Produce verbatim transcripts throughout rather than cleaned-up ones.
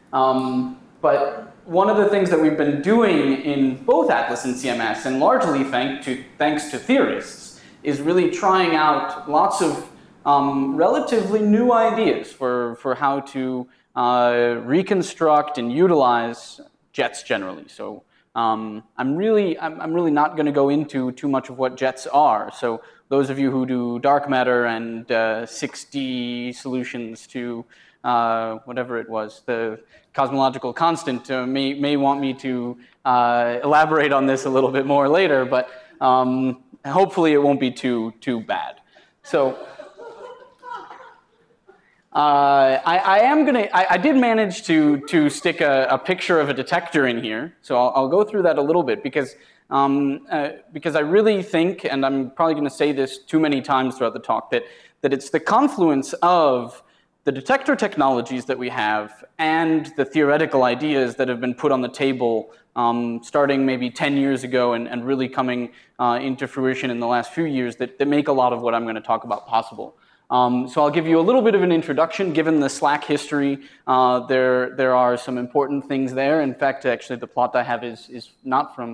Um, but one of the things that we've been doing in both Atlas and C M S, and largely thank to, thanks to theorists, is really trying out lots of um, relatively new ideas for, for how to uh, reconstruct and utilize jets generally. So um, I'm really, I'm, I'm really not going to go into too much of what jets are. So those of you who do dark matter and uh, six D solutions to uh, whatever it was, the cosmological constant, uh, may, may want me to uh, elaborate on this a little bit more later, but um, hopefully it won't be too, too bad. So uh, I, I am gonna, I, I did manage to, to stick a, a picture of a detector in here, so I'll, I'll go through that a little bit because Um, uh, because I really think, and I'm probably going to say this too many times throughout the talk, that, that it's the confluence of the detector technologies that we have and the theoretical ideas that have been put on the table um, starting maybe ten years ago and, and really coming uh, into fruition in the last few years that, that make a lot of what I'm going to talk about possible. Um, so I'll give you a little bit of an introduction. Given the SLAC history, uh, there, there are some important things there. In fact, actually, the plot I have is, is not from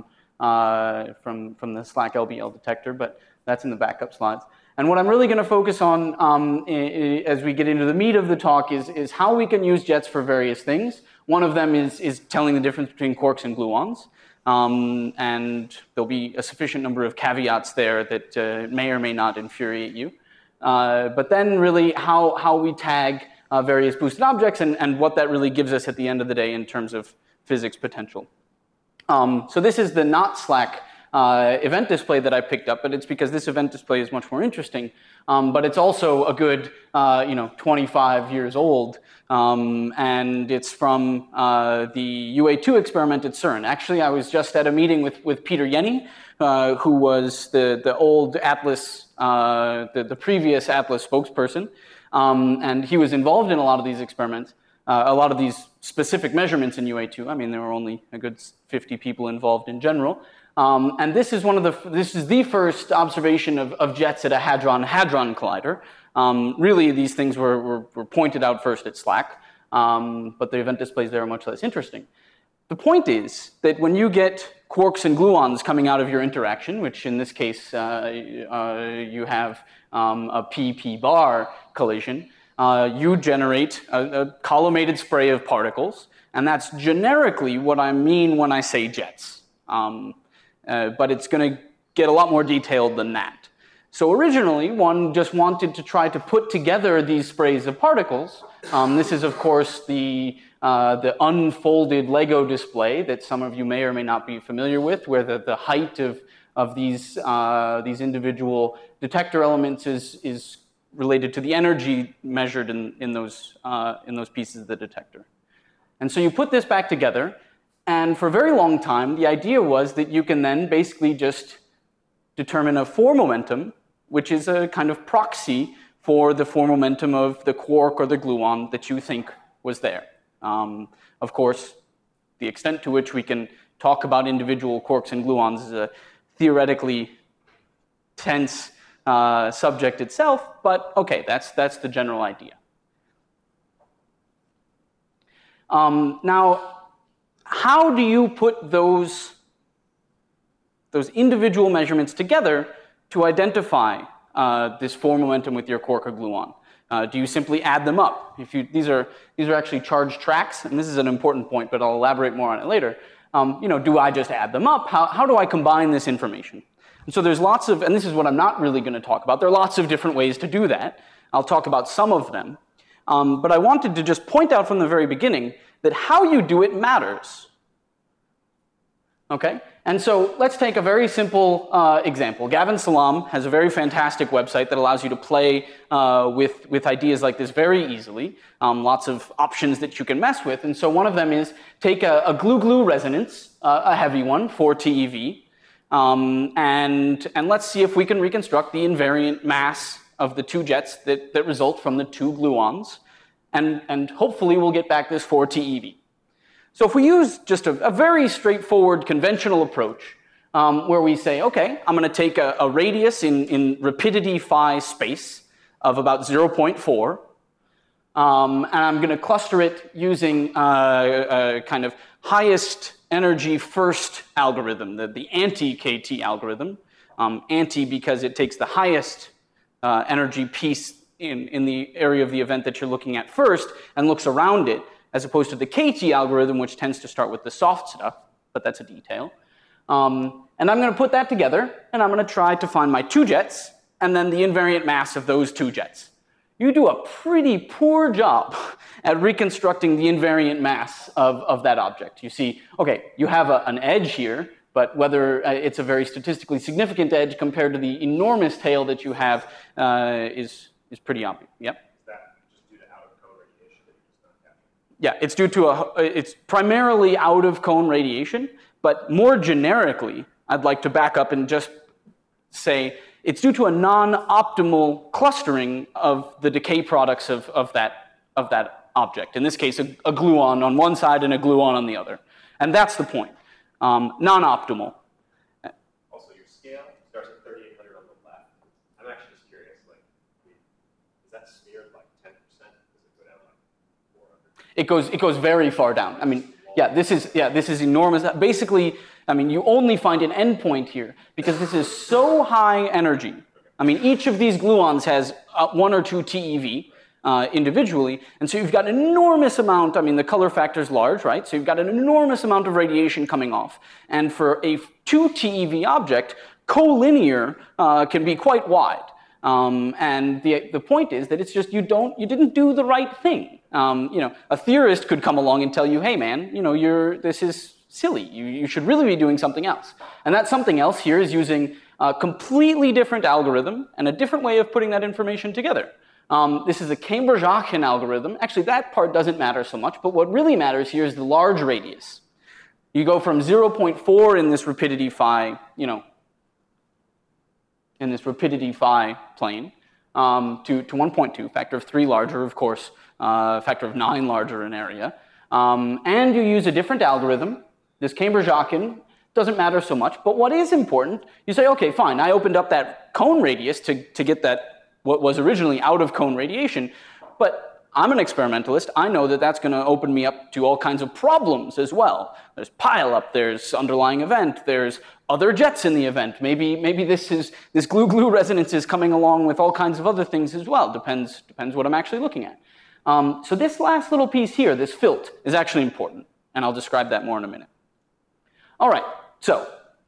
Uh, from, from the SLAC L B L detector, but that's in the backup slides. And what I'm really going to focus on um, I, I, as we get into the meat of the talk is, is how we can use jets for various things. One of them is, is telling the difference between quarks and gluons. Um, and there'll be a sufficient number of caveats there that uh, may or may not infuriate you. Uh, but then really how, how we tag uh, various boosted objects and, and what that really gives us at the end of the day in terms of physics potential. Um, so this is the not SLAC uh, event display that I picked up, but it's because this event display is much more interesting. Um, but it's also a good, uh, you know, twenty-five years old, um, and it's from uh, the U A two experiment at CERN. Actually, I was just at a meeting with with Peter Jenny, uh, who was the the old Atlas, uh, the the previous Atlas spokesperson, um, and he was involved in a lot of these experiments. Uh, a lot of these specific measurements in U A two. I mean, there were only a good fifty people involved in general. Um, and this is one of the, this is the first observation of, of jets at a hadron-hadron collider. Um, really, these things were, were, were pointed out first at SLAC, um, but the event displays there are much less interesting. The point is that when you get quarks and gluons coming out of your interaction, which in this case, uh, uh, you have um, a p-p bar collision, Uh, you generate a, a collimated spray of particles, and that's generically what I mean when I say jets. Um, uh, but it's going to get a lot more detailed than that. So originally, one just wanted to try to put together these sprays of particles. Um, this is, of course, the, uh, the unfolded Lego display that some of you may or may not be familiar with, where the, the height of, of these, uh, these individual detector elements is, is related to the energy measured in, in, those, uh, in those pieces of the detector. And so you put this back together, and for a very long time, the idea was that you can then basically just determine a four momentum, which is a kind of proxy for the four momentum of the quark or the gluon that you think was there. Um, of course, the extent to which we can talk about individual quarks and gluons is a theoretically tense Uh, subject itself, but okay, that's, that's the general idea. Um, now, how do you put those, those individual measurements together to identify uh, this four momentum with your quark or gluon? Uh, do you simply add them up? If you, these, are, these are actually charged tracks, and this is an important point, but I'll elaborate more on it later. Um, you know, do I just add them up? How, how do I combine this information? And so there's lots of, and this is what I'm not really going to talk about, there are lots of different ways to do that. I'll talk about some of them. Um, but I wanted to just point out from the very beginning that how you do it matters. Okay? And so let's take a very simple uh, example. Gavin Salam has a very fantastic website that allows you to play uh, with, with ideas like this very easily. Um, lots of options that you can mess with. And so one of them is take a, a glue-glue resonance, uh, a heavy one, four T E V, Um, and, and let's see if we can reconstruct the invariant mass of the two jets that, that result from the two gluons. And, and hopefully we'll get back this four T E V. So if we use just a, a very straightforward conventional approach, um, where we say, okay, I'm going to take a, a radius in, in rapidity phi space of about zero point four. Um, and I'm going to cluster it using uh, a kind of highest energy first algorithm, the, the anti-K T algorithm. Um, anti because it takes the highest uh, energy piece in, in the area of the event that you're looking at first and looks around it, as opposed to the K T algorithm, which tends to start with the soft stuff, but that's a detail. Um, and I'm going to put that together, and I'm going to try to find my two jets, and then the invariant mass of those two jets. You do a pretty poor job at reconstructing the invariant mass of, of that object. You see, okay, you have a, an edge here, but whether uh, it's a very statistically significant edge compared to the enormous tail that you have uh, is, is pretty obvious. Yep. Is that just due to out-of-cone radiation that you just not capturing? Yeah, it's due to a, it's primarily out-of-cone radiation, but more generically, I'd like to back up and just say it's due to a non-optimal clustering of the decay products of, of, that, of that object. In this case, a, a gluon on one side and a gluon on the other. And that's the point. Um, non-optimal. Also, your scale starts at thirty-eight hundred on the left. I'm actually just curious, like, is that smeared like ten percent? Does it go down like four hundred? It goes, it goes very far down. I mean, yeah, this is, yeah, this is enormous. Basically, I mean, you only find an endpoint here because this is so high energy. I mean, each of these gluons has uh, one or two T E V uh, individually, and so you've got an enormous amount. I mean, the color factor is large, right? So you've got an enormous amount of radiation coming off. And for a two T E V object, collinear uh, can be quite wide. Um, and the, the point is that it's just you don't, you didn't do the right thing. Um, you know, a theorist could come along and tell you, hey man, you know, you're, this is silly. You, you should really be doing something else. And that something else here is using a completely different algorithm and a different way of putting that information together. Um, this is a Cambridge-Aachen algorithm. Actually, that part doesn't matter so much, but what really matters here is the large radius. You go from zero point four in this rapidity phi, you know, in this rapidity phi plane, um, to, to one point two, factor of three larger, of course, uh, factor of nine larger in area. Um, and you use a different algorithm. This Cambridge-Aachen doesn't matter so much, but what is important, you say, okay, fine, I opened up that cone radius to, to get that, what was originally out of cone radiation, but I'm an experimentalist. I know that that's going to open me up to all kinds of problems as well. There's pileup, there's underlying event, there's other jets in the event. Maybe, maybe this is this glue-glue resonance is coming along with all kinds of other things as well. Depends, depends what I'm actually looking at. Um, so this last little piece here, this filt, is actually important, and I'll describe that more in a minute. All right, so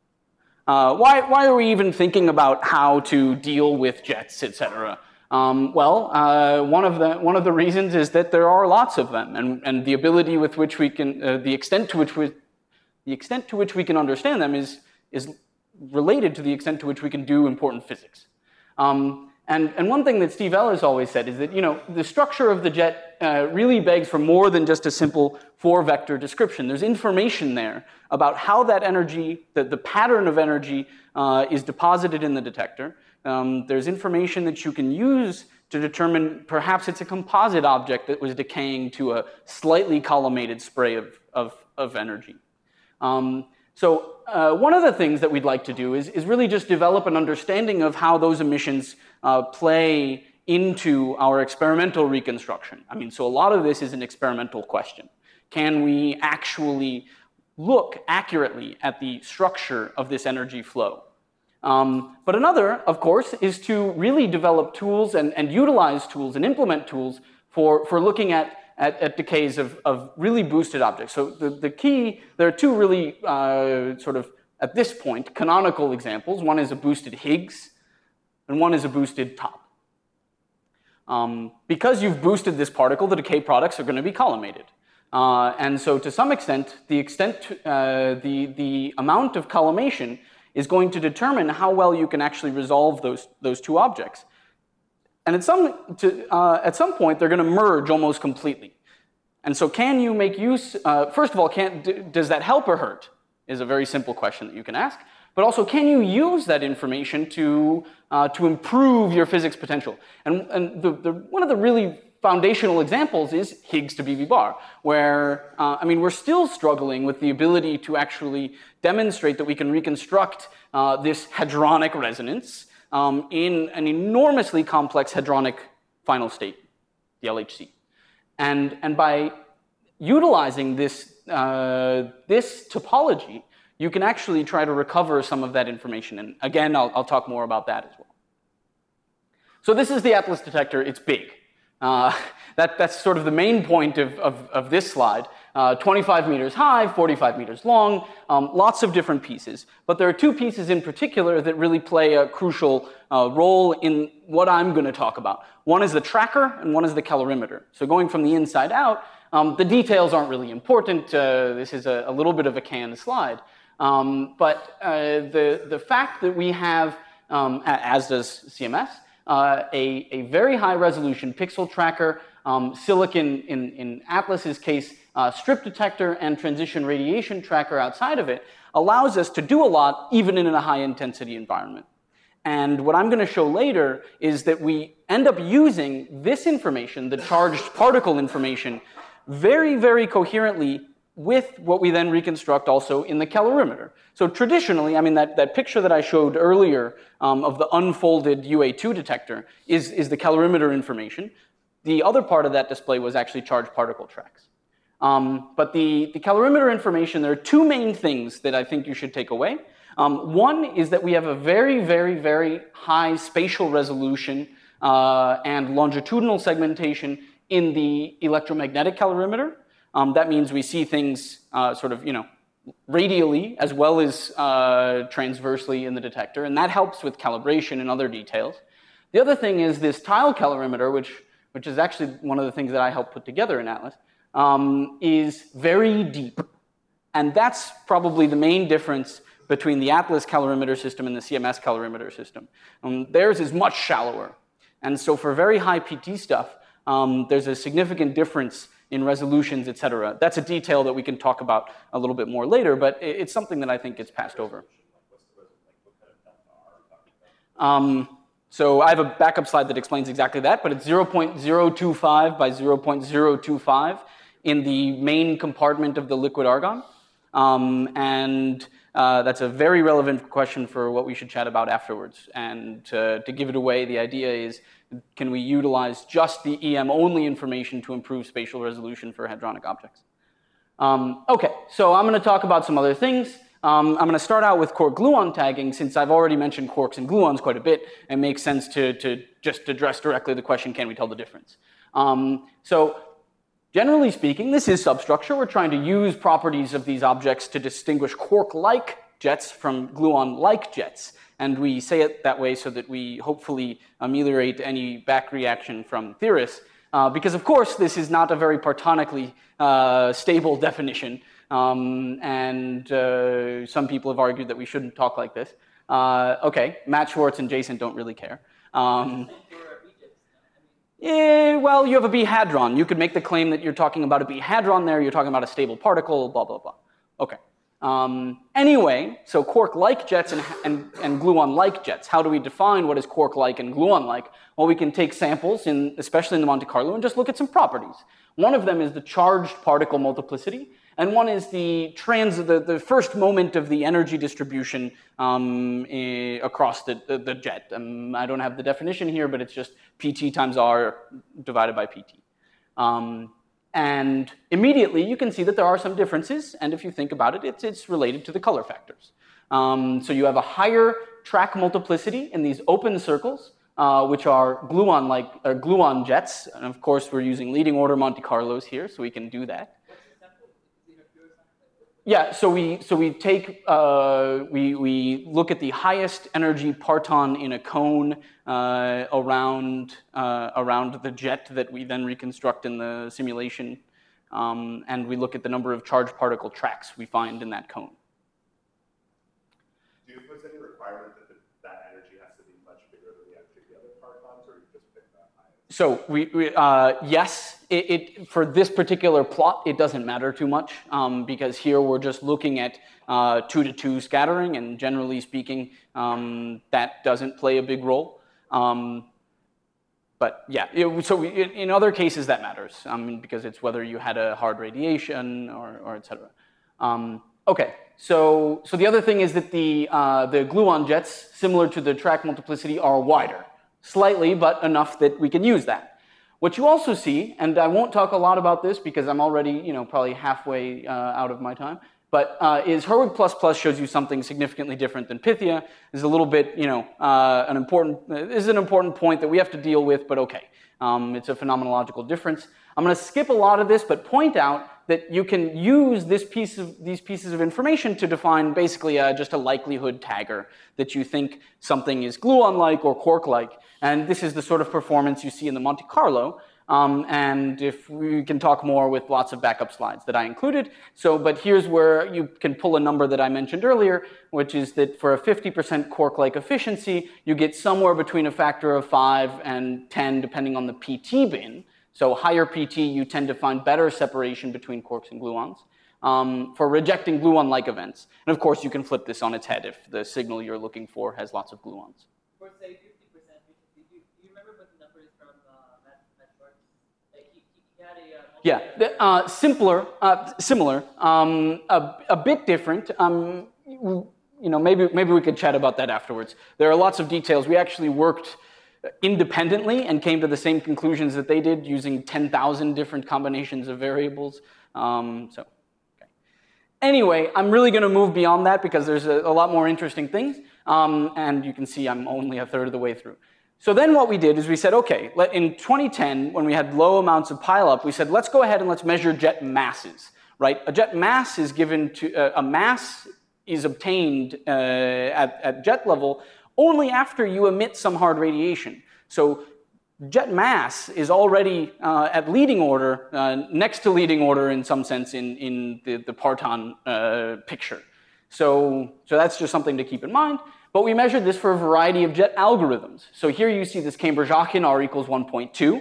uh, why, why are we even thinking about how to deal with jets, et cetera? Um, well, uh, one of the one of the reasons is that there are lots of them, and and the ability with which we can, uh, the extent to which we, the extent to which we can understand them is is related to the extent to which we can do important physics. Um, and and one thing that Steve L has always said is that you know the structure of the jet uh, really begs for more than just a simple four-vector description. There's information there about how that energy, the the pattern of energy, uh, is deposited in the detector. Um, there's information that you can use to determine perhaps it's a composite object that was decaying to a slightly collimated spray of, of, of energy. Um, so uh, one of the things that we'd like to do is, is really just develop an understanding of how those emissions uh, play into our experimental reconstruction. I mean, so a lot of this is an experimental question. Can we actually look accurately at the structure of this energy flow? Um, but another, of course, is to really develop tools and, and utilize tools and implement tools for, for looking at, at, at decays of, of really boosted objects. So the, the key, there are two really uh, sort of, at this point, canonical examples. One is a boosted Higgs, and one is a boosted top. Um, because you've boosted this particle, the decay products are going to be collimated. Uh, and so to some extent, the extent, uh, the, the amount of collimation is going to determine how well you can actually resolve those, those two objects. And at some, to, uh, at some point, they're going to merge almost completely. And so can you make use, uh, first of all, can, d does that help or hurt is a very simple question that you can ask. But also, can you use that information to, uh, to improve your physics potential? And, and the, the, one of the really foundational examples is Higgs to B V bar, where, uh, I mean, we're still struggling with the ability to actually demonstrate that we can reconstruct uh, this hadronic resonance um, in an enormously complex hadronic final state, the L H C. And, and by utilizing this, uh, this topology, you can actually try to recover some of that information. And again, I'll, I'll talk more about that as well. So this is the Atlas detector. It's big. Uh, that, that's sort of the main point of, of, of this slide. Uh, twenty-five meters high, forty-five meters long, um, lots of different pieces. But there are two pieces in particular that really play a crucial uh, role in what I'm going to talk about. One is the tracker, and one is the calorimeter. So going from the inside out, um, the details aren't really important. Uh, this is a, a little bit of a canned slide. Um, but uh, the, the fact that we have, um, as does C M S, uh, a, a very high resolution pixel tracker, um, silicon in, in Atlas's case, uh, strip detector and transition radiation tracker outside of it, allows us to do a lot even in a high intensity environment. And what I'm going to show later is that we end up using this information, the charged particle information, very, very coherently with what we then reconstruct also in the calorimeter. So traditionally, I mean, that, that picture that I showed earlier um, of the unfolded U A two detector is, is the calorimeter information. The other part of that display was actually charged particle tracks. Um, but the, the calorimeter information, there are two main things that I think you should take away. Um, one is that we have a very, very, very high spatial resolution uh, and longitudinal segmentation in the electromagnetic calorimeter. Um, that means we see things uh, sort of, you know, radially as well as uh, transversely in the detector, and that helps with calibration and other details. The other thing is this tile calorimeter, which, which is actually one of the things that I helped put together in Atlas, um, is very deep. And that's probably the main difference between the Atlas calorimeter system and the C M S calorimeter system. Um, theirs is much shallower. And so for very high P T stuff, um, there's a significant difference in resolutions, et cetera. That's a detail that we can talk about a little bit more later, but it's something that I think gets passed over. Um, so I have a backup slide that explains exactly that, but it's zero point zero two five by zero point zero two five in the main compartment of the liquid argon. Um, and uh, that's a very relevant question for what we should chat about afterwards. And uh, to give it away, the idea is, can we utilize just the E M-only information to improve spatial resolution for hadronic objects? Um, OK, so I'm going to talk about some other things. Um, I'm going to start out with quark-gluon tagging. Since I've already mentioned quarks and gluons quite a bit, it makes sense to, to just address directly the question, can we tell the difference? Um, so generally speaking, this is substructure. We're trying to use properties of these objects to distinguish quark-like jets from gluon-like jets. And we say it that way so that we hopefully ameliorate any back reaction from theorists. Uh, because, of course, this is not a very partonically uh, stable definition. Um, and uh, some people have argued that we shouldn't talk like this. Uh, OK, Matt Schwartz and Jason don't really care. Um, yeah, well, you have a B hadron. You could make the claim that you're talking about a B hadron there. You're talking about a stable particle, blah, blah, blah. OK. Um, anyway, so quark-like jets and, and, and gluon-like jets. How do we define what is quark-like and gluon-like? Well, we can take samples, in, especially in the Monte Carlo, and just look at some properties. One of them is the charged particle multiplicity, and one is the, trans, the, the first moment of the energy distribution um, eh, across the, the, the jet. Um, I don't have the definition here, but it's just P T times R divided by P T. Um, And immediately, you can see that there are some differences. And if you think about it, it's, it's related to the color factors. Um, so you have a higher track multiplicity in these open circles, uh, which are gluon-like, or gluon jets. And of course, we're using leading order Monte Carlos here, so we can do that. Yeah, so we, so we take, uh, we, we look at the highest energy parton in a cone uh, around, uh, around the jet that we then reconstruct in the simulation. Um, and we look at the number of charged particle tracks we find in that cone. Do you put any requirement that the, that energy has to be much bigger than the energy of the other partons, or you just pick that highest? So we, we uh, yes. It, it, for this particular plot, it doesn't matter too much um, because here we're just looking at uh, two to two scattering, and generally speaking, um, that doesn't play a big role. Um, but yeah, it, so we, in other cases that matters um, because it's whether you had a hard radiation or, or et cetera. Um, okay, so so the other thing is that the uh, the gluon jets, similar to the track multiplicity, are wider, slightly, but enough that we can use that. What you also see, and I won't talk a lot about this because I'm already, you know, probably halfway uh, out of my time, but uh, is Herwig plus plus shows you something significantly different than Pythia. This is a little bit, you know, uh, an important, uh, this is an important point that we have to deal with, but okay. Um, it's a phenomenological difference. I'm going to skip a lot of this, but point out that you can use this piece of, these pieces of information to define basically uh, just a likelihood tagger that you think something is gluon-like or quark-like. And this is the sort of performance you see in the Monte Carlo. Um, and if we can talk more with lots of backup slides that I included. So, but here's where you can pull a number that I mentioned earlier, which is that for a fifty percent quark-like efficiency, you get somewhere between a factor of five and ten, depending on the P T bin. So higher P T, you tend to find better separation between quarks and gluons um, for rejecting gluon-like events. And of course, you can flip this on its head if the signal you're looking for has lots of gluons. For say fifty percent efficiency, do you, do you remember what the number is from uh, Matt, Matt Schwartz? Like he, he had a... Uh, yeah, the, uh, simpler, uh, similar, um, a, a bit different. Um, you know, maybe, maybe we could chat about that afterwards. There are lots of details. We actually worked independently and came to the same conclusions that they did using ten thousand different combinations of variables. Um, so, okay. Anyway, I'm really going to move beyond that because there's a, a lot more interesting things. Um, and you can see I'm only a third of the way through. So then what we did is we said, okay, let, in twenty ten, when we had low amounts of pileup, we said, let's go ahead and let's measure jet masses, right? A jet mass is given to, uh, a mass is obtained uh, at, at jet level only after you emit some hard radiation. So jet mass is already uh, at leading order, uh, next to leading order in some sense in, in the, the parton uh, picture. So, so that's just something to keep in mind. But we measured this for a variety of jet algorithms. So here you see this Cambridge-Aachen R equals one point two.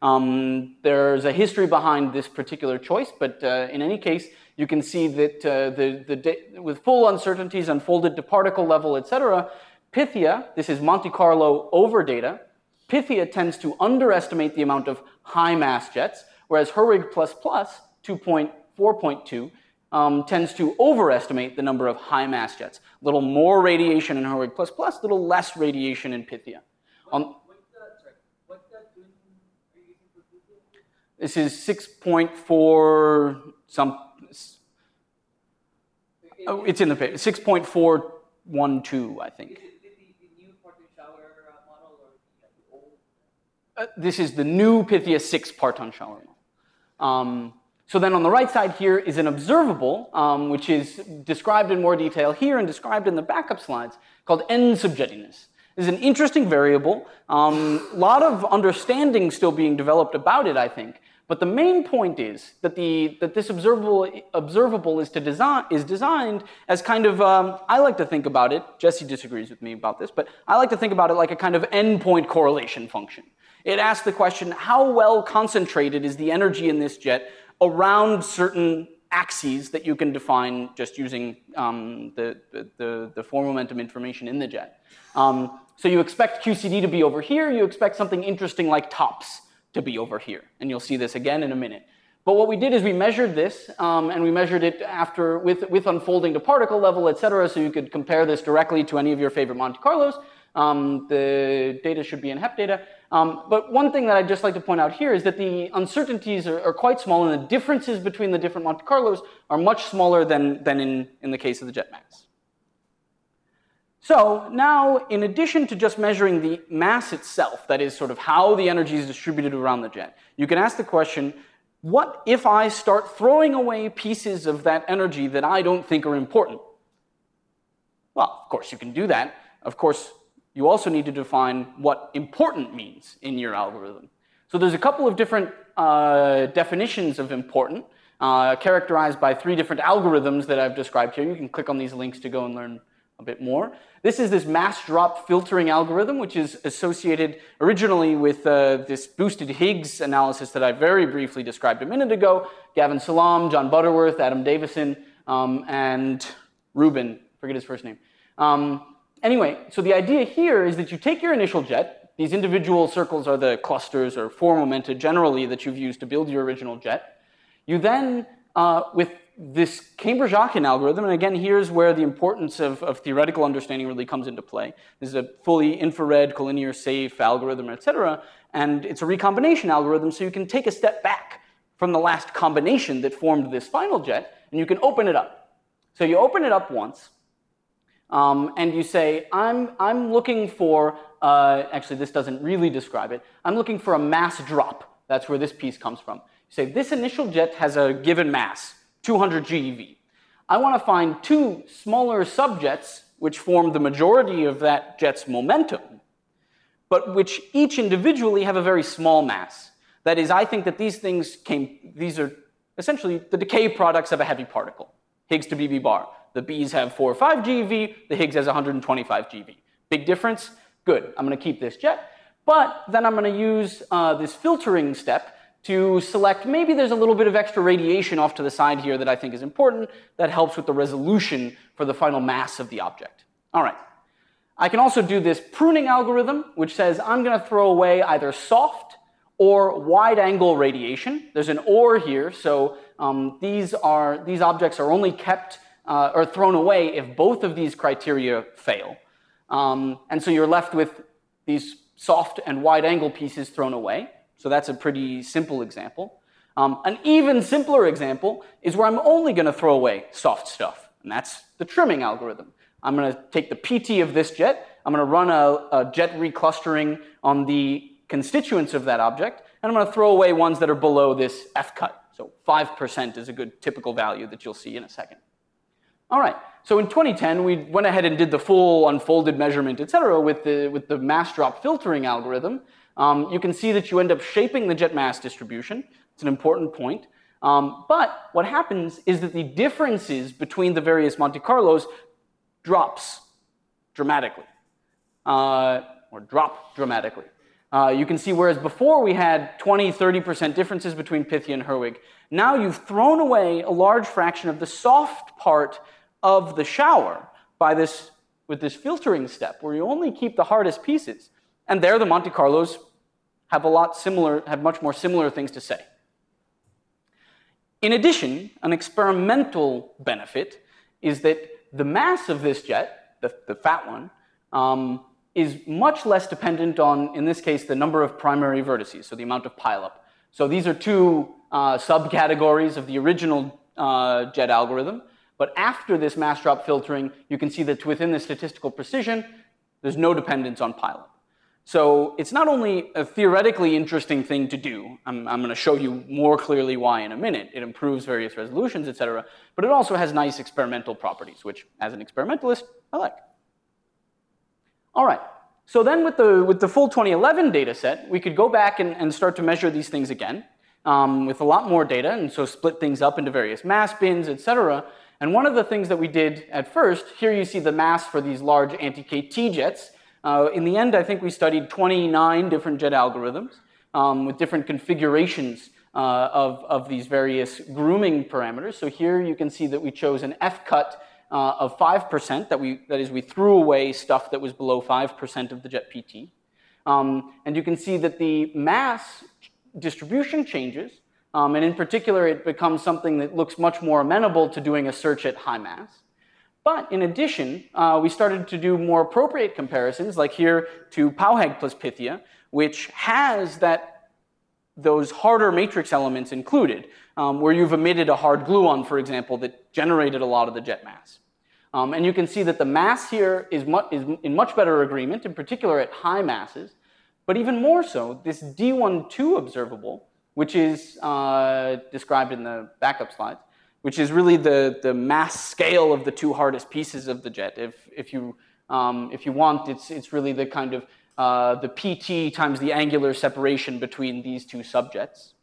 Um, there's a history behind this particular choice, but uh, in any case, you can see that uh, the, the, with full uncertainties unfolded to particle level, et cetera, Pythia, this is Monte Carlo over data, Pythia tends to underestimate the amount of high mass jets, whereas Herwig plus plus, four point two, um, tends to overestimate the number of high mass jets. A little more radiation in Herwig plus plus, a little less radiation in Pythia. What, Um, what's the, sorry, what's the tune are you using for Pythia? this is six point four some, oh, it's in the paper, six point four one two, I think. Uh, this is the new Pythia six parton shower model. Um, so then on the right side here is an observable, um, which is described in more detail here and described in the backup slides, called end subjettiness. This is an interesting variable. A um, lot of understanding still being developed about it, I think. But the main point is that, the, that this observable, observable is, to design, is designed as kind of, um, I like to think about it, Jesse disagrees with me about this, but I like to think about it like a kind of endpoint correlation function. It asks the question, how well concentrated is the energy in this jet around certain axes that you can define just using um, the, the, the form momentum information in the jet. Um, so you expect Q C D to be over here, you expect something interesting like tops to be over here. And you'll see this again in a minute. But what we did is we measured this, um, and we measured it after with, with unfolding to particle level, et cetera, so you could compare this directly to any of your favorite Monte Carlos. Um, the data should be in H E P data. Um, but one thing that I'd just like to point out here is that the uncertainties are, are quite small, and the differences between the different Monte Carlos are much smaller than, than in, in the case of the jet mass. So now, in addition to just measuring the mass itself, that is sort of how the energy is distributed around the jet, you can ask the question, what if I start throwing away pieces of that energy that I don't think are important? Well, of course, you can do that. Of course, you also need to define what important means in your algorithm. So there's a couple of different uh, definitions of important, uh, characterized by three different algorithms that I've described here. You can click on these links to go and learn a bit more. This is this mass drop filtering algorithm, which is associated originally with uh, this boosted Higgs analysis that I very briefly described a minute ago. Gavin Salam, John Butterworth, Adam Davison, um, and Rubin, forget his first name. Um, anyway, so the idea here is that you take your initial jet. These individual circles are the clusters or four momenta generally that you've used to build your original jet. You then, uh, with this Cambridge-Aachen algorithm, and again, here's where the importance of, of theoretical understanding really comes into play. This is a fully infrared, collinear, safe algorithm, et cetera. And it's a recombination algorithm, so you can take a step back from the last combination that formed this final jet, and you can open it up. So you open it up once, um, and you say, I'm, I'm looking for, uh, actually this doesn't really describe it, I'm looking for a mass drop. That's where this piece comes from. You say, this initial jet has a given mass, two hundred GeV. I want to find two smaller subjets which form the majority of that jet's momentum, but which each individually have a very small mass. That is, I think that these things came, these are essentially the decay products of a heavy particle, Higgs to B B bar. The B's have four or five GeV, the Higgs has one hundred twenty-five GeV. Big difference? Good, I'm going to keep this jet, but then I'm going to use uh, this filtering step to select, maybe there's a little bit of extra radiation off to the side here that I think is important, that helps with the resolution for the final mass of the object. All right. I can also do this pruning algorithm, which says I'm going to throw away either soft or wide-angle radiation. There's an or here, so um, these, are, these objects are only kept uh, or thrown away if both of these criteria fail. Um, and so you're left with these soft and wide-angle pieces thrown away. So that's a pretty simple example. Um, an even simpler example is where I'm only going to throw away soft stuff, and that's the trimming algorithm. I'm going to take the P T of this jet, I'm going to run a, a jet reclustering on the constituents of that object, and I'm going to throw away ones that are below this F cut. So five percent is a good typical value that you'll see in a second. All right, so in twenty ten, we went ahead and did the full unfolded measurement, et cetera, with the, with the mass drop filtering algorithm. Um, you can see that you end up shaping the jet mass distribution. It's an important point. Um, but what happens is that the differences between the various Monte Carlos drops dramatically, uh, or drop dramatically. Uh, you can see whereas before we had twenty, thirty percent differences between Pythia and Herwig, now you've thrown away a large fraction of the soft part of the shower by this, with this filtering step, where you only keep the hardest pieces. And there the Monte Carlos have a lot similar, have much more similar things to say. In addition, an experimental benefit is that the mass of this jet, the, the fat one, um, is much less dependent on, in this case, the number of primary vertices, so the amount of pileup. So these are two uh, subcategories of the original uh, jet algorithm, but after this mass drop filtering, you can see that within the statistical precision, there's no dependence on pileup. So it's not only a theoretically interesting thing to do, I'm, I'm going to show you more clearly why in a minute, it improves various resolutions, et cetera, but it also has nice experimental properties, which, as an experimentalist, I like. All right, so then with the, with the full twenty eleven data set, we could go back and, and start to measure these things again um, with a lot more data, and so split things up into various mass bins, et cetera. And one of the things that we did at first, here you see the mass for these large anti-K T jets. Uh, in the end, I think we studied twenty-nine different jet algorithms um, with different configurations uh, of, of these various grooming parameters. So here you can see that we chose an F cut uh, of five percent, that, we, that is, we threw away stuff that was below five percent of the jet P T. Um, and you can see that the mass distribution changes, um, and in particular, it becomes something that looks much more amenable to doing a search at high mass. But in addition, uh, we started to do more appropriate comparisons, like here to PowHeg plus Pythia, which has that, those harder matrix elements included, um, where you've emitted a hard gluon, for example, that generated a lot of the jet mass. Um, and you can see that the mass here is, mu is in much better agreement, in particular at high masses. But even more so, this D one two observable, which is uh, described in the backup slides, which is really the, the mass scale of the two hardest pieces of the jet. If, if, you, um, if you want, it's, it's really the kind of uh, the P T times the angular separation between these two subjects.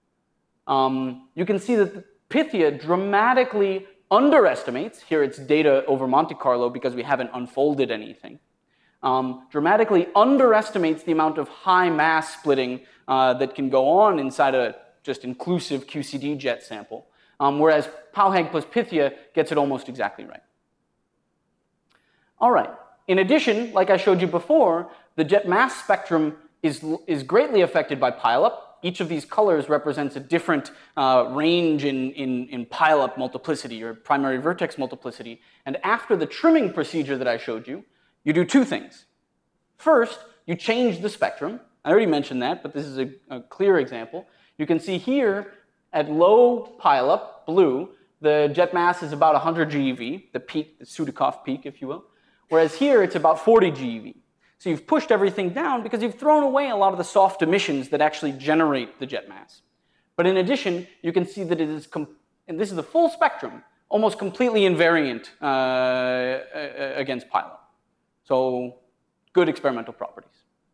Um, you can see that the Pythia dramatically underestimates, here it's data over Monte Carlo because we haven't unfolded anything, um, dramatically underestimates the amount of high mass splitting uh, that can go on inside a just inclusive Q C D jet sample. Um, whereas PowHeg plus Pythia gets it almost exactly right. All right. In addition, like I showed you before, the jet mass spectrum is, is greatly affected by pileup. Each of these colors represents a different uh, range in, in, in pileup multiplicity or primary vertex multiplicity. And after the trimming procedure that I showed you, you do two things. First, you change the spectrum. I already mentioned that, but this is a, a clear example. You can see here at low pileup, blue, the jet mass is about one hundred GeV, the peak, the Sudakov peak, if you will. Whereas here it's about forty GeV. So you've pushed everything down because you've thrown away a lot of the soft emissions that actually generate the jet mass. But in addition, you can see that it is, and this is the full spectrum, almost completely invariant uh, against pileup. So good experimental properties.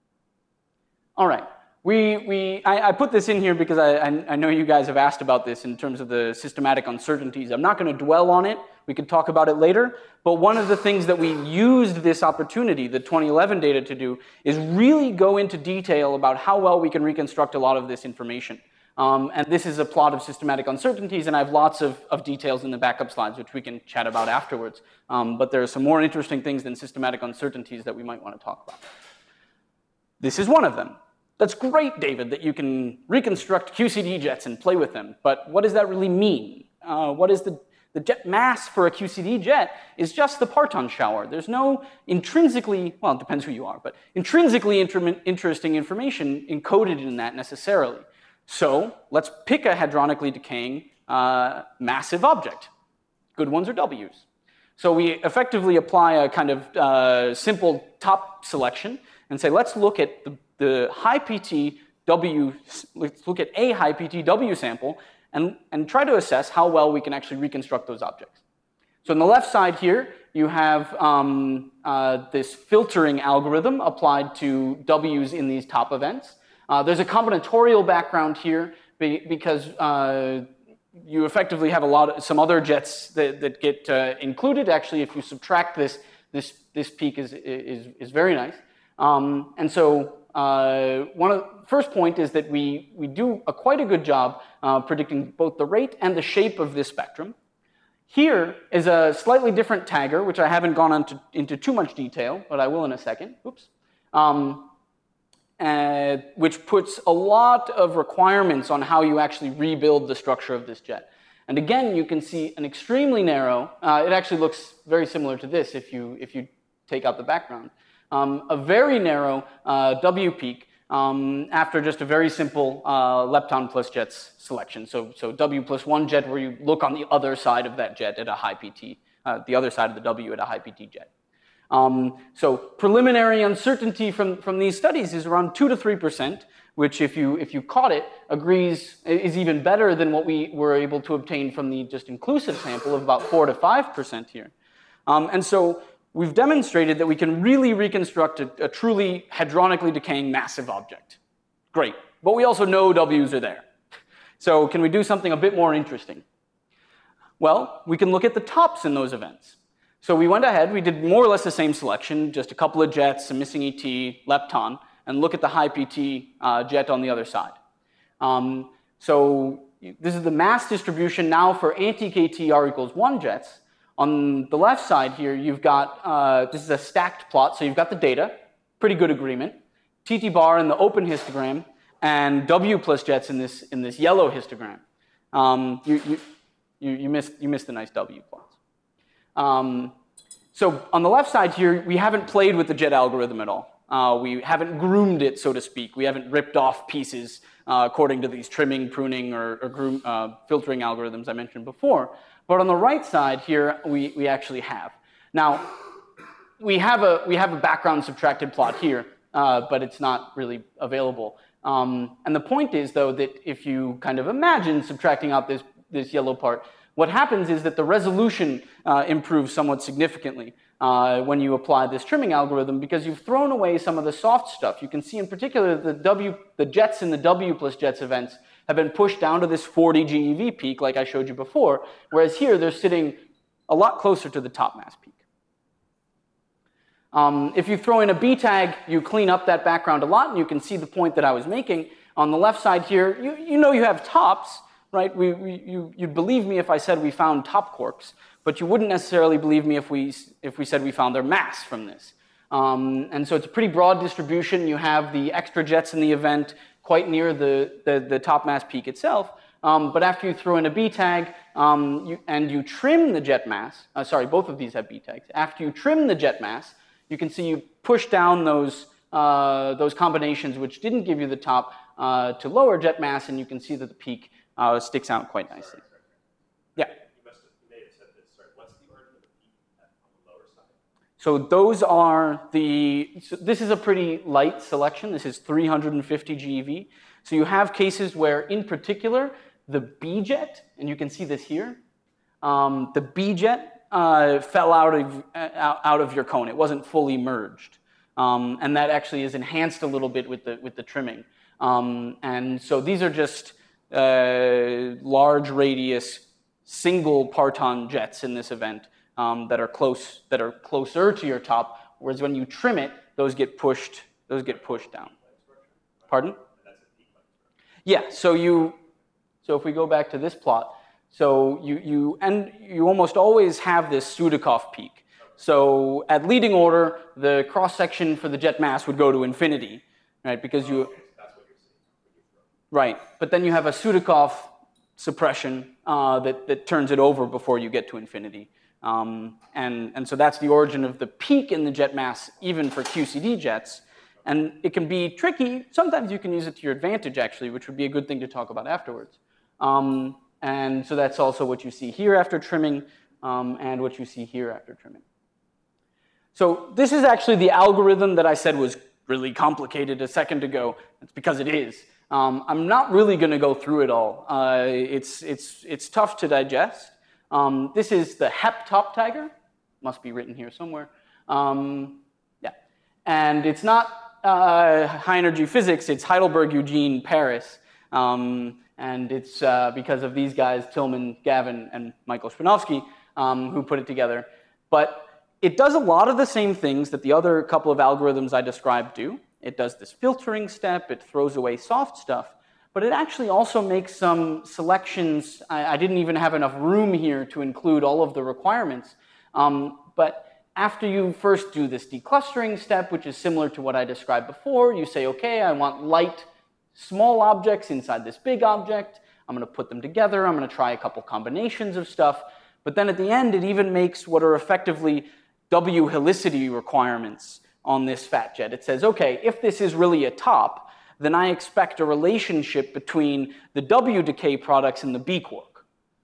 All right. We, we, I, I put this in here because I, I, I know you guys have asked about this in terms of the systematic uncertainties. I'm not going to dwell on it. We can talk about it later. But one of the things that we used this opportunity, the twenty eleven data, to do is really go into detail about how well we can reconstruct a lot of this information. Um, and this is a plot of systematic uncertainties, and I have lots of, of details in the backup slides, which we can chat about afterwards. Um, but there are some more interesting things than systematic uncertainties that we might want to talk about. This is one of them. That's great, David, that you can reconstruct Q C D jets and play with them, but what does that really mean? Uh, what is the, the jet mass for a Q C D jet is just the parton shower. There's no intrinsically, well, it depends who you are, but intrinsically inter interesting information encoded in that necessarily. So let's pick a hadronically decaying uh, massive object. Good ones are W's. So we effectively apply a kind of uh, simple top selection and say, let's look at the the high P T W, let's look at a high P T W sample and, and try to assess how well we can actually reconstruct those objects. So on the left side here, you have um, uh, this filtering algorithm applied to W's in these top events. Uh, there's a combinatorial background here be, because uh, you effectively have a lot of, some other jets that, that get uh, included. Actually, if you subtract this, this, this peak is, is, is very nice. Um, and so Uh, one of the first point is that we, we do a quite a good job uh, predicting both the rate and the shape of this spectrum. Here is a slightly different tagger, which I haven't gone into, into too much detail, but I will in a second. Oops. Um, uh, which puts a lot of requirements on how you actually rebuild the structure of this jet. And again, you can see an extremely narrow, uh, it actually looks very similar to this if you, if you take out the background. Um, a very narrow uh, W peak um, after just a very simple uh, lepton plus jets selection. So, so W plus one jet where you look on the other side of that jet at a high P T, uh, the other side of the W at a high P T jet. Um, so preliminary uncertainty from, from these studies is around two to three percent, which if you, if you caught it, agrees, is even better than what we were able to obtain from the just inclusive sample of about four to five percent here. Um, and so we've demonstrated that we can really reconstruct a, a truly hadronically decaying massive object. Great. But we also know W's are there. So can we do something a bit more interesting? Well, we can look at the tops in those events. So we went ahead, we did more or less the same selection, just a couple of jets, some missing E T, lepton, and look at the high P T uh, jet on the other side. Um, so this is the mass distribution now for anti-K T R equals one jets. On the left side here, you've got, uh, this is a stacked plot, so you've got the data, pretty good agreement, T T bar in the open histogram, and W plus jets in this, in this yellow histogram. Um, you, you, you, you, missed, you missed the nice W plots. Um, so on the left side here, we haven't played with the jet algorithm at all. Uh, we haven't groomed it, so to speak. We haven't ripped off pieces uh, according to these trimming, pruning, or, or groom, uh, filtering algorithms I mentioned before. But on the right side here, we, we actually have. Now, we have a, we have a background subtracted plot here, uh, but it's not really available. Um, and the point is, though, that if you kind of imagine subtracting out this, this yellow part, what happens is that the resolution uh, improves somewhat significantly uh, when you apply this trimming algorithm because you've thrown away some of the soft stuff. You can see in particular the, w, the jets in the W plus jets events have been pushed down to this forty GeV peak like I showed you before, whereas here they're sitting a lot closer to the top mass peak. Um, if you throw in a B tag, you clean up that background a lot, and you can see the point that I was making. On the left side here, you, you know you have tops, right? We, we, you, you'd believe me if I said we found top quarks, but you wouldn't necessarily believe me if we, if we said we found their mass from this. Um, and so it's a pretty broad distribution. You have the extra jets in the event quite near the, the, the top mass peak itself. Um, but after you throw in a B tag um, you, and you trim the jet mass, uh, sorry, both of these have B tags. After you trim the jet mass, you can see you push down those, uh, those combinations which didn't give you the top uh, to lower jet mass, and you can see that the peak uh, sticks out quite nicely. Sorry, sorry, sorry. Yeah. You must have, you may have said this. Sorry, what's the origin of the peak at, on the lower side? So those are the, so this is a pretty light selection. This is three hundred fifty GeV. So you have cases where, in particular, the B jet, and you can see this here, um, the B jet uh, fell out of, uh, out of your cone. It wasn't fully merged. Um, and that actually is enhanced a little bit with the, with the trimming. Um, and so these are just uh, large radius single parton jets in this event um, that are close, that are closer to your top, whereas when you trim it, those get pushed, those get pushed down. Pardon? Yeah, so you, so if we go back to this plot, so you, you, and you almost always have this Sudakov peak. So at leading order, the cross-section for the jet mass would go to infinity, right? Because you, right, but then you have a Sudakov suppression uh, that, that turns it over before you get to infinity. Um, and, and so that's the origin of the peak in the jet mass, even for Q C D jets. And it can be tricky. Sometimes you can use it to your advantage, actually, which would be a good thing to talk about afterwards. Um, and so that's also what you see here after trimming um, and what you see here after trimming. So this is actually the algorithm that I said was really complicated a second ago. It's because it is. Um, I'm not really going to go through it all. Uh, it's, it's, it's tough to digest. Um, this is the HEP top tagger. Must be written here somewhere. Um, yeah. And it's not uh, high energy physics. It's Heidelberg, Eugene, Paris. Um, and it's uh, because of these guys, Tillman, Gavin, and Michael Spanovsky, um, who put it together. But it does a lot of the same things that the other couple of algorithms I described do. It does this filtering step, it throws away soft stuff, but it actually also makes some selections. I, I didn't even have enough room here to include all of the requirements. Um, but after you first do this declustering step, which is similar to what I described before, you say, okay, I want light, small objects inside this big object. I'm going to put them together. I'm going to try a couple combinations of stuff. But then at the end, it even makes what are effectively W helicity requirements on this fat jet. It says, okay, if this is really a top, then I expect a relationship between the W decay products and the B quark.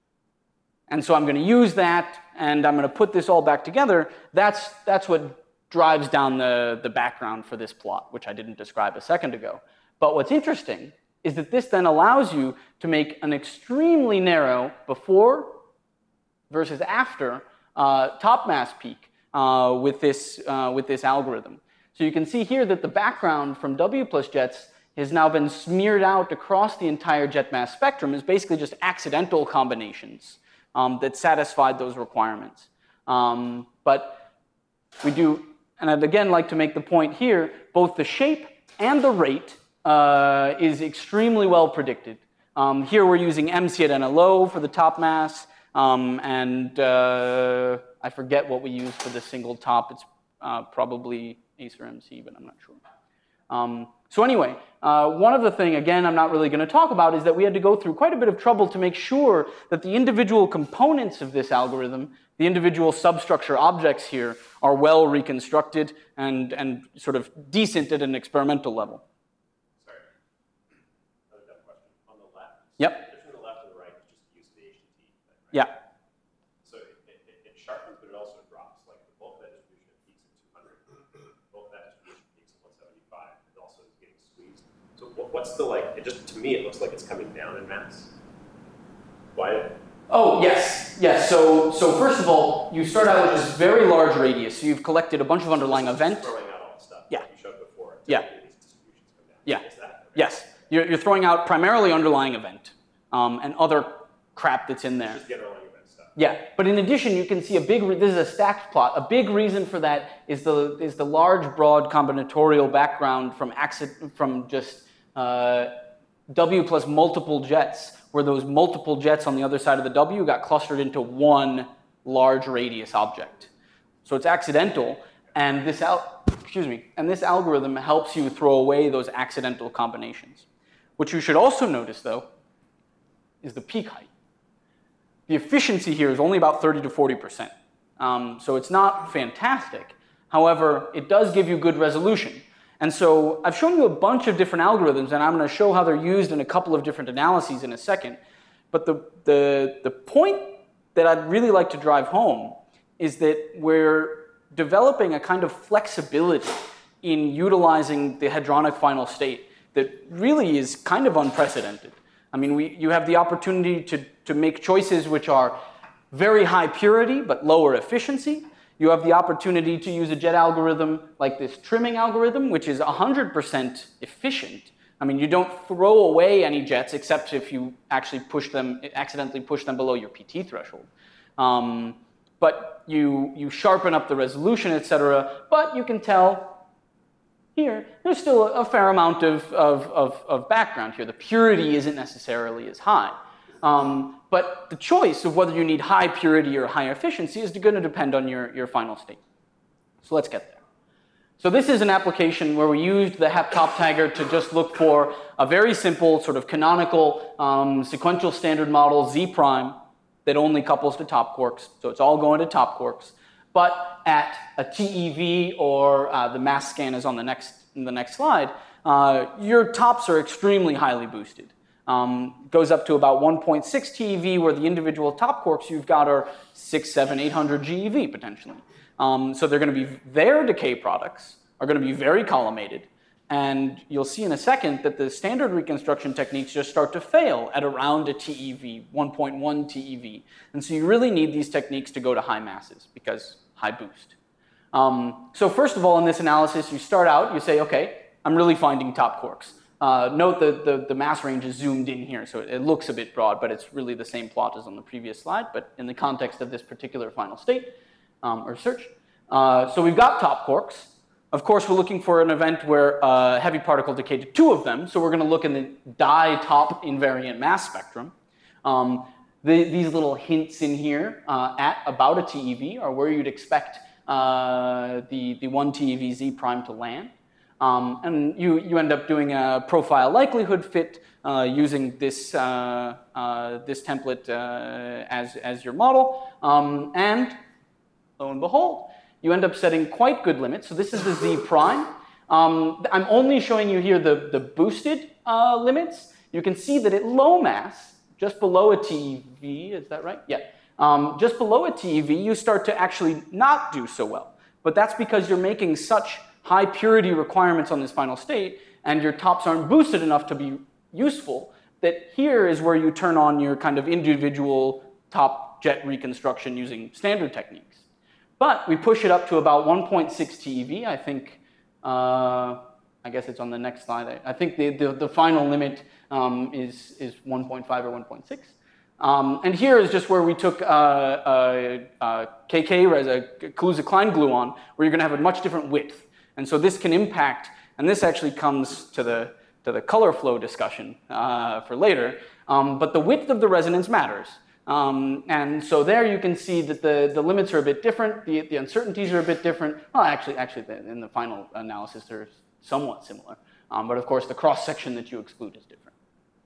And so I'm going to use that, and I'm going to put this all back together. That's, that's what drives down the, the background for this plot, which I didn't describe a second ago. But what's interesting is that this then allows you to make an extremely narrow before versus after uh, top mass peak. Uh, with this, uh, with this algorithm. So you can see here that the background from W plus jets has now been smeared out across the entire jet mass spectrum as basically just accidental combinations um, that satisfied those requirements. Um, but we do, and I'd again like to make the point here, both the shape and the rate uh, is extremely well predicted. Um, here we're using M C at N L O for the top mass, um, and uh, I forget what we use for the single top. It's uh, probably Acer M C, but I'm not sure. Um, so anyway, uh, one other thing, again, I'm not really going to talk about, is that we had to go through quite a bit of trouble to make sure that the individual components of this algorithm, the individual substructure objects here, are well reconstructed and, and sort of decent at an experimental level. Sorry. Another dumb question. On the left, Yep. between the left and the right, you just use the H T T. Right? Yeah. So it, it, it sharpens, but it also drops. Like the bulk of that distribution peaks at two hundred. Bulk of that distribution peaks at one seventy-five. It also is getting squeezed. So what, what's the like? It just to me, it looks like it's coming down in mass. Why? Oh, yes, yes. So, so first of all, you start out with this very large radius. So you've collected a bunch of underlying events. Throwing out all the stuff Yeah. that you showed before. Yeah. These distributions come down. Yeah. Is that, okay. Yes. You're, you're throwing out primarily underlying event um, and other crap that's in there. Just the underlying event stuff. Yeah, but in addition, you can see a big, re this is a stacked plot. A big reason for that is the, is the large, broad combinatorial background from, accident, from just uh, W plus multiple jets, where those multiple jets on the other side of the W got clustered into one large radius object. So it's accidental, and this, al excuse me, and this algorithm helps you throw away those accidental combinations. What you should also notice, though, is the peak height. The efficiency here is only about thirty to forty percent. Um, so it's not fantastic. However, it does give you good resolution. And so I've shown you a bunch of different algorithms, and I'm going to show how they're used in a couple of different analyses in a second. But the, the, the point that I'd really like to drive home is that we're developing a kind of flexibility in utilizing the hadronic final state that really is kind of unprecedented. I mean, we, you have the opportunity to, to make choices which are very high purity but lower efficiency. You have the opportunity to use a jet algorithm like this trimming algorithm, which is one hundred percent efficient. I mean, you don't throw away any jets except if you actually push them, accidentally push them below your P T threshold. Um, but you, you sharpen up the resolution, et cetera. But you can tell here, there's still a fair amount of, of, of, of background here. The purity isn't necessarily as high. Um, but the choice of whether you need high purity or high efficiency is going to depend on your, your final state. So let's get there. So this is an application where we used the HapTopTagger to just look for a very simple sort of canonical um, sequential standard model Z prime that only couples to top quarks. So it's all going to top quarks. But at a T E V, or uh, the mass scan is on the next, in the next slide, uh, your tops are extremely highly boosted. Um, goes up to about one point six T E V, where the individual top quarks you've got are six, seven, eight hundred G E V potentially. Um, so they're going to be, their decay products are going to be very collimated. And you'll see in a second that the standard reconstruction techniques just start to fail at around a T E V, one point one T E V. And so you really need these techniques to go to high masses because high boost. Um, so first of all, in this analysis, you start out, you say, okay, I'm really finding top quarks. Uh, note that the, the mass range is zoomed in here, so it, it looks a bit broad, but it's really the same plot as on the previous slide, but in the context of this particular final state um, or search. Uh, so we've got top quarks. Of course, we're looking for an event where uh, heavy particle decayed to two of them, so we're going to look in the dye top invariant mass spectrum. Um, the, these little hints in here uh, at about a T E V are where you'd expect uh, the, the one T E V Z prime to land. Um, and you, you end up doing a profile likelihood fit uh, using this, uh, uh, this template uh, as, as your model. Um, and lo and behold, you end up setting quite good limits. So this is the Z prime. Um, I'm only showing you here the, the boosted uh, limits. You can see that at low mass, just below a T E V, is that right? Yeah. Um, just below a T E V, you start to actually not do so well. But that's because you're making such high purity requirements on this final state, and your tops aren't boosted enough to be useful, that here is where you turn on your kind of individual top jet reconstruction using standard techniques. But we push it up to about one point six T E V. I think, uh, I guess it's on the next slide. I think the, the, the final limit um, is, is one point five or one point six. Um, and here is just where we took uh, uh, uh, K K, as a Kaluza-Klein gluon, where you're going to have a much different width. And so this can impact, and this actually comes to the, to the color flow discussion uh, for later, um, but the width of the resonance matters. Um, and so there you can see that the, the limits are a bit different, the, the uncertainties are a bit different. Well, actually, actually in the final analysis, they're somewhat similar. Um, but of course, the cross-section that you exclude is different.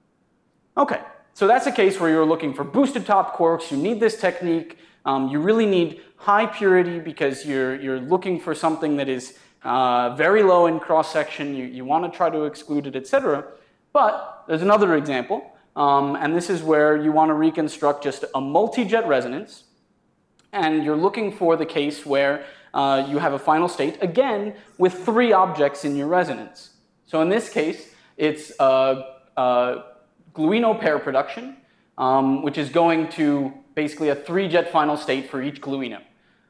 Okay, so that's a case where you're looking for boosted top quarks. You need this technique. Um, you really need high purity because you're, you're looking for something that is Uh, very low in cross-section, you, you want to try to exclude it, et cetera. But there's another example, um, and this is where you want to reconstruct just a multi-jet resonance, and you're looking for the case where uh, you have a final state, again, with three objects in your resonance. So in this case, it's uh, uh, gluino pair production, um, which is going to basically a three-jet final state for each gluino.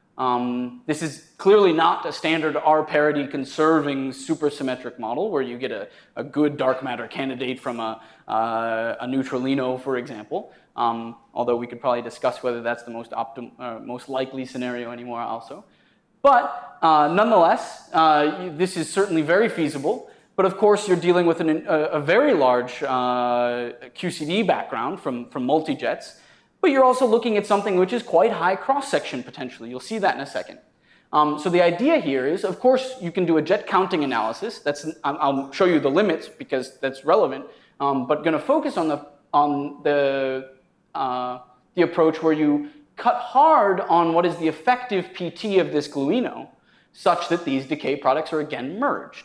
Um, this is clearly not a standard R parity conserving supersymmetric model where you get a, a good dark matter candidate from a, uh, a neutralino, for example. Um, although we could probably discuss whether that's the most optim uh, most likely scenario anymore also. But uh, nonetheless, uh, this is certainly very feasible. But of course, you're dealing with an, a, a very large uh, Q C D background from, from multi-jets. But you're also looking at something which is quite high cross-section potentially. You'll see that in a second. Um, so the idea here is, of course, you can do a jet counting analysis. That's, I'll show you the limits because that's relevant. Um, but going to focus on the, on the, uh, the approach where you cut hard on what is the effective P T of this gluino such that these decay products are again merged.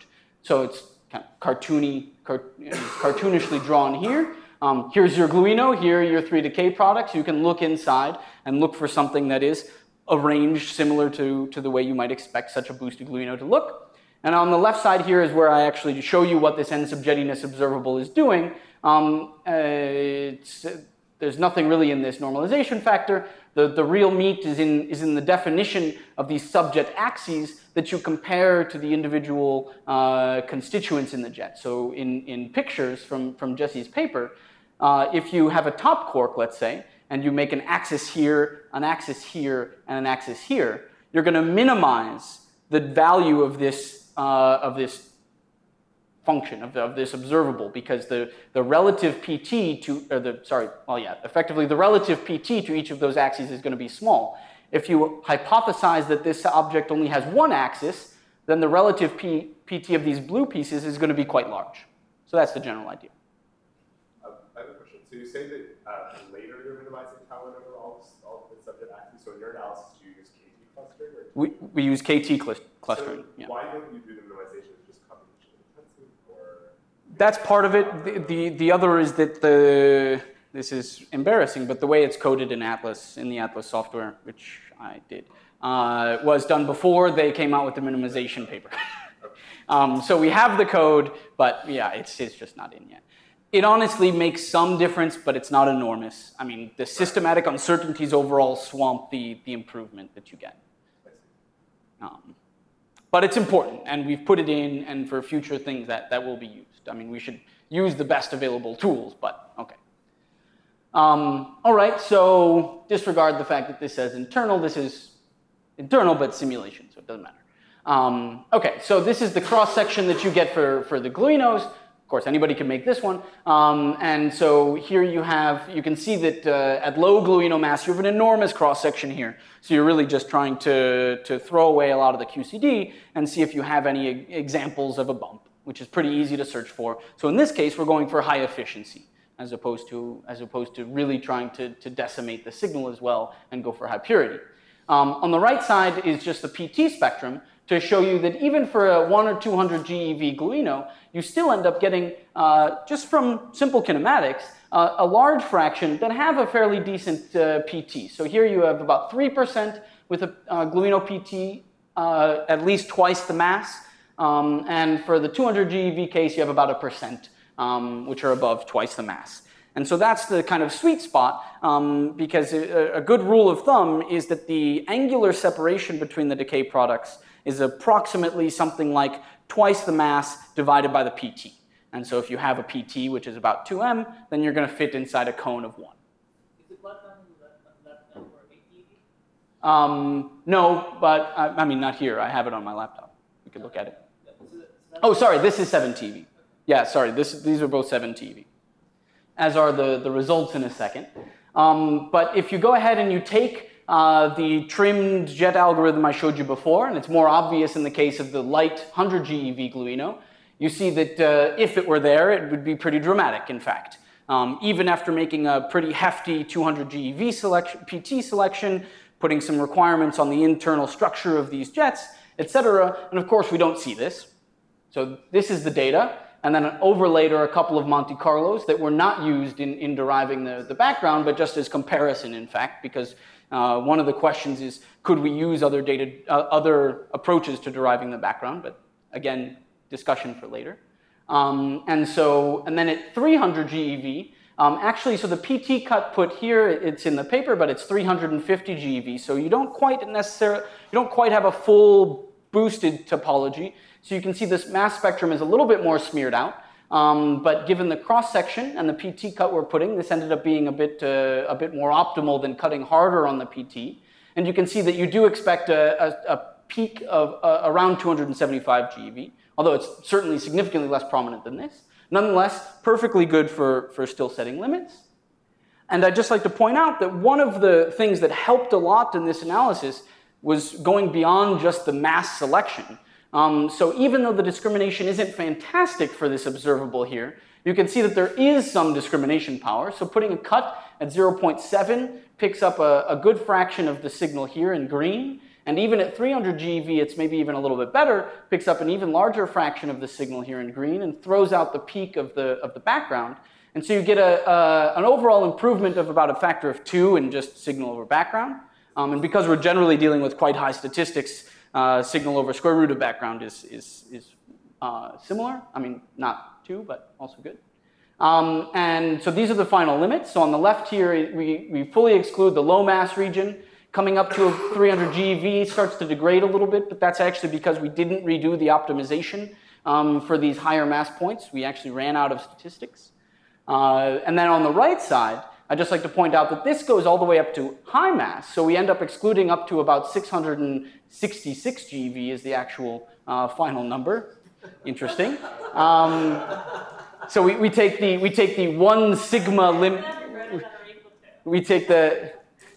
So it's kind of cartoony, car, you know, cartoonishly drawn here. Um, here's your gluino, here are your three decay products. You can look inside and look for something that is arranged similar to, to the way you might expect such a boosted gluino to look. And on the left side here is where I actually show you what this N-sub-jettiness observable is doing. Um, uh, it's, uh, there's nothing really in this normalization factor. The, the real meat is in, is in the definition of these subjet axes that you compare to the individual uh, constituents in the jet. So in, in pictures from, from Jesse's paper, uh, if you have a top quark, let's say, and you make an axis here, an axis here, and an axis here, you're going to minimize the value of this, uh, of this function, of, the, of this observable, because the, the relative P T to, or the, sorry, well, yeah, effectively the relative P T to each of those axes is going to be small. If you hypothesize that this object only has one axis, then the relative P, PT of these blue pieces is going to be quite large. So that's the general idea. Uh, I have a question. So you say that uh, later you're minimizing tau over all, all the subject axes. So in your analysis, do you use K T clustering? Or We, we use K T cl clustering. So yeah. why don't you do the minimization? Is it just computationally intensive, or? That's part of it. The, the, the other is that the, this is embarrassing, but the way it's coded in Atlas, in the Atlas software, which I did, uh, was done before they came out with the minimization paper. um, so we have the code, but yeah, it's, it's just not in yet. It honestly makes some difference, but it's not enormous. I mean, the systematic uncertainties overall swamp the, the improvement that you get. Um, but it's important, and we've put it in, and for future things that, that will be used. I mean, we should use the best available tools, but okay. Um, all right, so disregard the fact that this says internal. This is internal, but simulation, so it doesn't matter. Um, okay, so this is the cross-section that you get for, for the gluinos. Of course, anybody can make this one. Um, and so here you have, you can see that uh, at low gluino mass, you have an enormous cross-section here. So you're really just trying to, to throw away a lot of the Q C D and see if you have any examples of a bump, which is pretty easy to search for. So in this case, we're going for high efficiency, as opposed to, as opposed to really trying to, to decimate the signal as well and go for high purity. Um, on the right side is just the P T spectrum to show you that even for a one or two hundred G E V gluino, you still end up getting, uh, just from simple kinematics, uh, a large fraction that have a fairly decent uh, P T. So here you have about three percent with a uh, gluino P T, uh, at least twice the mass. Um, and for the two hundred G E V case, you have about a percent, um, which are above twice the mass. And so that's the kind of sweet spot, um, because a, a good rule of thumb is that the angular separation between the decay products is approximately something like twice the mass divided by the P T. And so if you have a P T, which is about two M, then you're going to fit inside a cone of one. Is it plot on the laptop or A T V? Um, no, but I, I mean, not here. I have it on my laptop. We could look at it. Oh, sorry, this is seven T V. Yeah, sorry, this, these are both seven T V. As are the, the results in a second. Um, but if you go ahead and you take uh, the trimmed jet algorithm I showed you before, and it's more obvious in the case of the light one hundred G E V gluino, you see that uh, if it were there, it would be pretty dramatic, in fact. Um, even after making a pretty hefty two hundred G E V selection, P T selection, putting some requirements on the internal structure of these jets, et cetera, and of course we don't see this. So this is the data, and then an overlaid or a couple of Monte Carlos that were not used in, in deriving the, the background, but just as comparison, in fact, because uh, one of the questions is, could we use other data, uh, other approaches to deriving the background? But again, discussion for later. Um, and so, and then at three hundred G E V, um, actually, so the P T cut put here, it's in the paper, but it's three hundred fifty G E V. So you don't quite necessarily, you don't quite have a full boosted topology. So you can see this mass spectrum is a little bit more smeared out. Um, but given the cross-section and the P T cut we're putting, this ended up being a bit, uh, a bit more optimal than cutting harder on the P T. And you can see that you do expect a, a, a peak of uh, around two hundred seventy-five G E V, although it's certainly significantly less prominent than this. Nonetheless, perfectly good for, for still setting limits. And I'd just like to point out that one of the things that helped a lot in this analysis was going beyond just the mass selection. Um, so even though the discrimination isn't fantastic for this observable here, you can see that there is some discrimination power. So putting a cut at zero point seven picks up a, a good fraction of the signal here in green, And even at three hundred GeV, it's maybe even a little bit better, picks up an even larger fraction of the signal here in green and throws out the peak of the, of the background. And so you get a, a, an overall improvement of about a factor of two in just signal over background. Um, and because we're generally dealing with quite high statistics, uh, signal over square root of background is, is, is uh, similar. I mean, not two, but also good. Um, and so these are the final limits. So on the left here, we, we fully exclude the low mass region. Coming up to three hundred GeV starts to degrade a little bit, but that's actually because we didn't redo the optimization um, for these higher mass points. We actually ran out of statistics. Uh, and then on the right side, I'd just like to point out that this goes all the way up to high mass, so we end up excluding up to about six hundred sixty-six GeV is the actual uh, final number. Interesting. Um, so we, we take the we take the one sigma limit. We take the.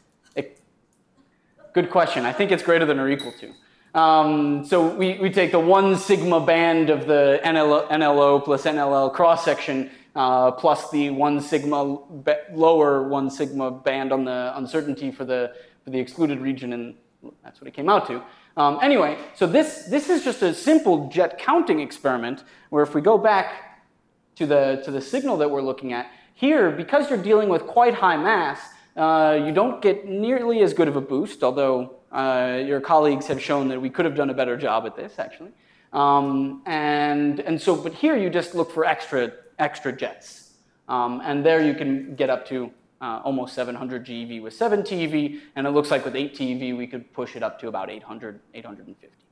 Good question. I think it's greater than or equal to. Um, so we, we take the one sigma band of the N L O, N L O plus N L L cross section uh, plus the one sigma lower one sigma band on the uncertainty for the for the excluded region, and that's what it came out to. Um, anyway, so this this is just a simple jet counting experiment where if we go back to the to the signal that we're looking at here, because you're dealing with quite high mass. Uh, you don't get nearly as good of a boost, although uh, your colleagues have shown that we could have done a better job at this, actually. Um, and, and so, but here you just look for extra, extra jets. Um, and there you can get up to uh, almost seven hundred GeV with seven T E V, and it looks like with eight T E V we could push it up to about eight hundred, eight hundred fifty.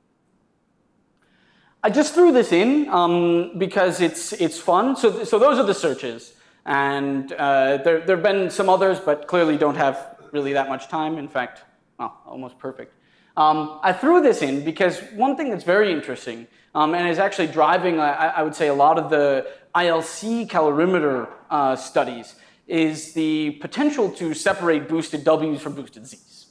I just threw this in um, because it's, it's fun. So, th so those are the searches. And uh, there, there have been some others, but clearly don't have really that much time. In fact, well, almost perfect. Um, I threw this in because one thing that's very interesting um, and is actually driving, I, I would say, a lot of the I L C calorimeter uh, studies is the potential to separate boosted W's from boosted Z's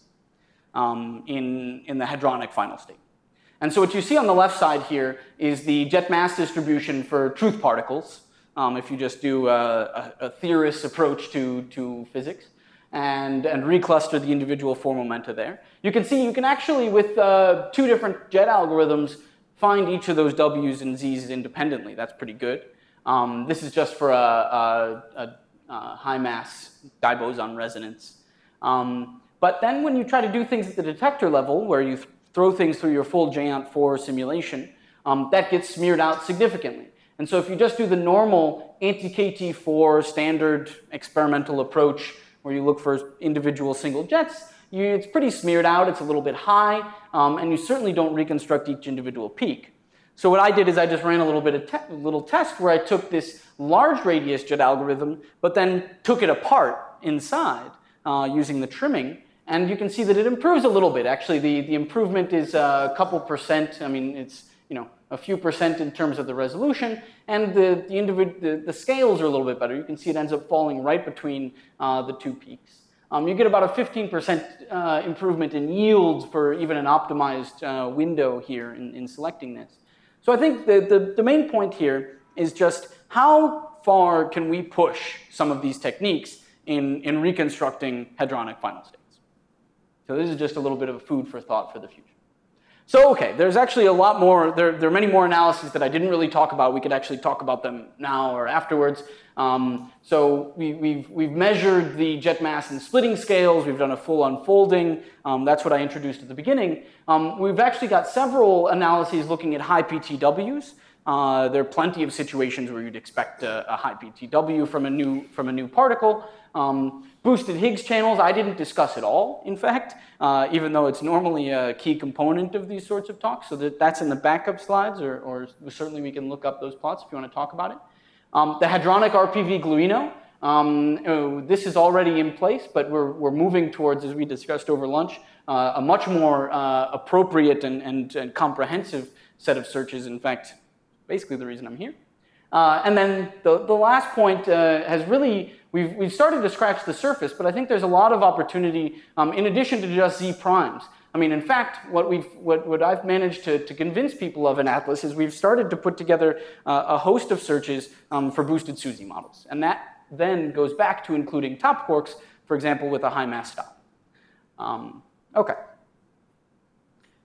um, in, in the hadronic final state. And so what you see on the left side here is the jet mass distribution for truth particles. Um, if you just do a, a, a theorist's approach to, to physics and, and recluster the individual four momenta there. You can see you can actually, with uh, two different jet algorithms, find each of those W's and Z's independently. That's pretty good. Um, this is just for a, a, a, a high mass diboson resonance. Um, but then when you try to do things at the detector level, where you th throw things through your full J O N T four simulation, um, that gets smeared out significantly. And so if you just do the normal anti-K T four standard experimental approach where you look for individual single jets, you, it's pretty smeared out, it's a little bit high, um, and you certainly don't reconstruct each individual peak. So what I did is I just ran a little bit of te little test where I took this large radius jet algorithm, but then took it apart inside uh, using the trimming, and you can see that it improves a little bit. Actually, the, the improvement is a couple percent. I mean, it's, you know, a few percent in terms of the resolution, and the, the, individ the, the scales are a little bit better. You can see it ends up falling right between uh, the two peaks. Um, you get about a fifteen percent uh, improvement in yield for even an optimized uh, window here in, in selecting this. So I think the, the, the main point here is just how far can we push some of these techniques in, in reconstructing hadronic final states. So this is just a little bit of food for thought for the future. So, okay, there's actually a lot more, there, there are many more analyses that I didn't really talk about. We could actually talk about them now or afterwards. Um, so we, we've, we've measured the jet mass in splitting scales. We've done a full unfolding. Um, that's what I introduced at the beginning. Um, we've actually got several analyses looking at high P T Ws. Uh, there are plenty of situations where you'd expect a, a high P T W from a new, from a new particle. Um, boosted Higgs channels, I didn't discuss at all, in fact, uh, even though it's normally a key component of these sorts of talks. So that, that's in the backup slides, or, or certainly we can look up those plots if you want to talk about it. Um, the hadronic R P V gluino, um, oh, this is already in place, but we're, we're moving towards, as we discussed over lunch, uh, a much more uh, appropriate and, and, and comprehensive set of searches. In fact, basically the reason I'm here. Uh, and then the, the last point uh, has really, we've, we've started to scratch the surface, but I think there's a lot of opportunity um, in addition to just Z primes. I mean, in fact, what, we've, what, what I've managed to, to convince people of in Atlas is we've started to put together uh, a host of searches um, for boosted SUSY models. And that then goes back to including top quarks, for example, with a high mass stop. Um, okay.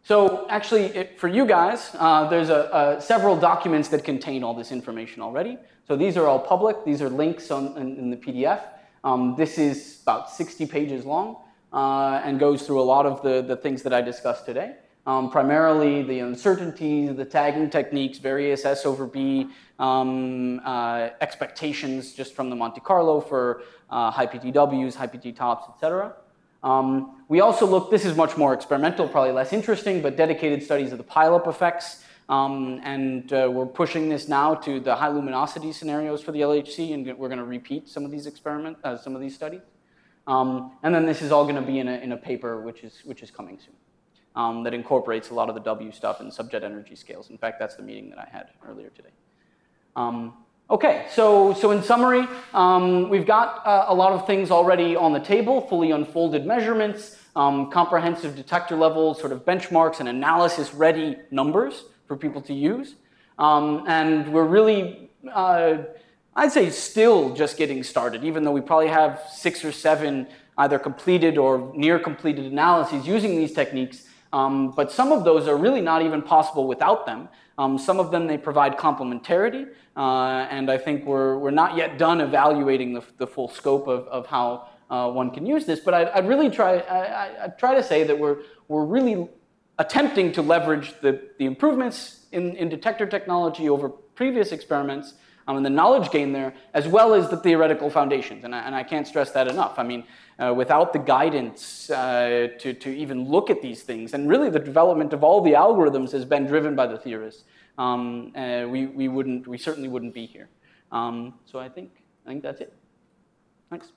So actually, it, for you guys, uh, there's a, a, several documents that contain all this information already. So these are all public. These are links on, in, in the P D F. Um, this is about sixty pages long uh, and goes through a lot of the, the things that I discussed today. Um, primarily the uncertainties, the tagging techniques, various S over B um, uh, expectations just from the Monte Carlo for uh, high P T Ws, high P T tops, et cetera. Um, we also looked, this is much more experimental, probably less interesting, but dedicated studies of the pileup effects. Um, and uh, we're pushing this now to the high luminosity scenarios for the L H C, and we're going to repeat some of these experiments, uh, some of these studies. Um, and then this is all going to be in a, in a paper which is, which is coming soon. Um, that incorporates a lot of the W stuff and subjet energy scales. In fact, that's the meeting that I had earlier today. Um, okay, so, so in summary, um, we've got uh, a lot of things already on the table, fully unfolded measurements, um, comprehensive detector level sort of benchmarks and analysis-ready numbers for people to use. Um, and we're really, uh, I'd say still just getting started, even though we probably have six or seven either completed or near completed analyses using these techniques. Um, but some of those are really not even possible without them. Um, some of them, they provide complementarity, uh, and I think we're, we're not yet done evaluating the, the full scope of, of how uh, one can use this. But I'd, I'd really try, I, I'd try to say that we're, we're really attempting to leverage the, the improvements in, in detector technology over previous experiments, um, and the knowledge gain there, as well as the theoretical foundations. And I, and I can't stress that enough. I mean, uh, without the guidance uh, to, to even look at these things, and really the development of all the algorithms has been driven by the theorists, um, uh, we, we, wouldn't, we certainly wouldn't be here. Um, so I think, I think that's it. Thanks.